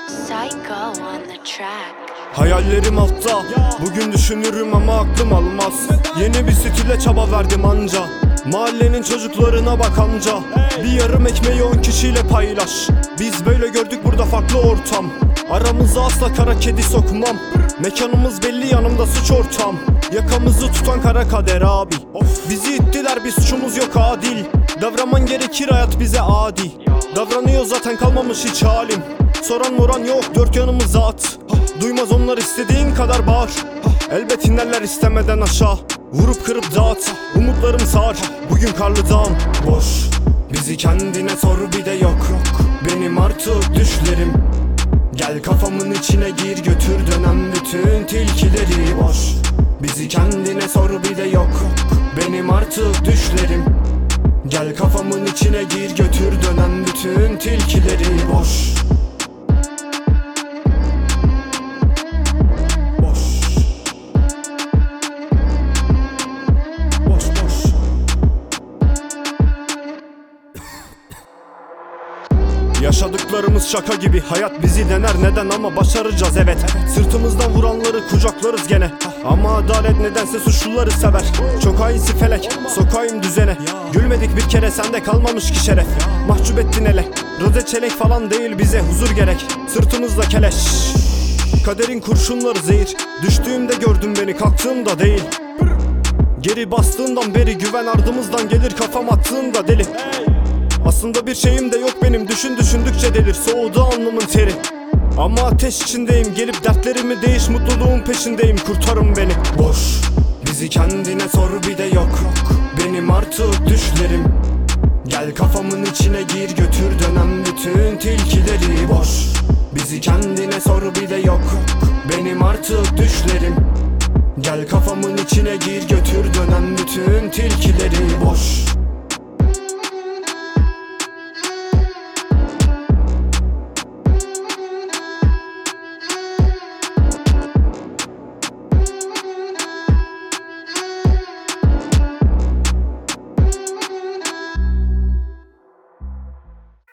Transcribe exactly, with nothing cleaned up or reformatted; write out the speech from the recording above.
Psycho on the track. Hayallerim altta, bugün düşünürüm ama aklım almaz. Yeni bir stile çaba verdim anca. Mahallenin çocuklarına bak amca. Bir yarım ekmeği on kişiyle paylaş. Biz böyle gördük burada farklı ortam. Aramıza asla kara kedi sokmam. Mekanımız belli, yanımda suç ortam. Yakamızı tutan kara kader abi. Bizi ittiler, bir suçumuz yok adil. Davranman gerekir, hayat bize adi. Davranıyor zaten, kalmamış hiç halim. Soran moran yok, dört yanımıza at. Duymaz onlar, istediğin kadar bağır. Elbet inerler istemeden aşağı. Vurup kırıp dağıt, umutlarım sar. Bugün karlı dağım boş. Bizi kendine sor, bir de yok. Benim artık düşlerim. Gel kafamın içine gir, götür dönem bütün tilkileri boş. Bizi kendine sor, bir de yok. Benim artık düşlerim. Gel kafamın içine gir, götür dönem bütün tilkileri boş. Yaşadıklarımız şaka gibi, hayat bizi dener neden ama başaracağız evet. Sırtımızdan vuranları kucaklarız gene. Ama adalet nedense suçluları sever. Çok hainsi felek, sokayım düzene. Gülmedik bir kere, sende kalmamış ki şeref. Mahcup ettin ele, roze çelenk falan değil, bize huzur gerek. Sırtımızda keleş, kaderin kurşunları zehir. Düştüğümde gördün beni, kalktığımda değil. Geri bastığından beri güven ardımızdan gelir, kafam attığında deli. Aslında bir şeyim de yok benim, düşün düşündükçe delir. Soğudu alnımın teri, ama ateş içindeyim. Gelip dertlerimi değiş, mutluluğun peşindeyim. Kurtarın beni boş. Bizi kendine sor, bir de yok. Benim artık düşlerim. Gel kafamın içine gir, götür dönem bütün tilkileri boş. Bizi kendine sor, bir de yok. Benim artık düşlerim. Gel kafamın içine gir, götür dönem bütün tilkileri boş.